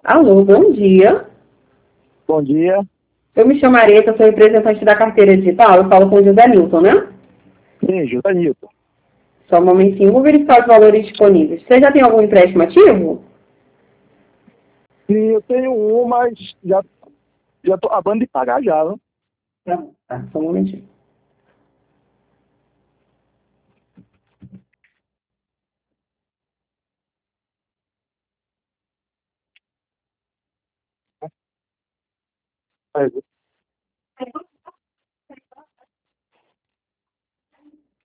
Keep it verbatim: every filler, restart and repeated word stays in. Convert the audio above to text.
Alô, bom dia. Bom dia. Eu me chamo Areta, sou representante da carteira digital. Eu falo com o José Nilton, né? Sim, José Nilton. Só um momentinho, vou verificar os valores disponíveis. Você já tem algum empréstimo ativo? Sim, eu tenho um, mas já, já tô acabando de pagar já, viu? Tá, tá, só um momentinho. É,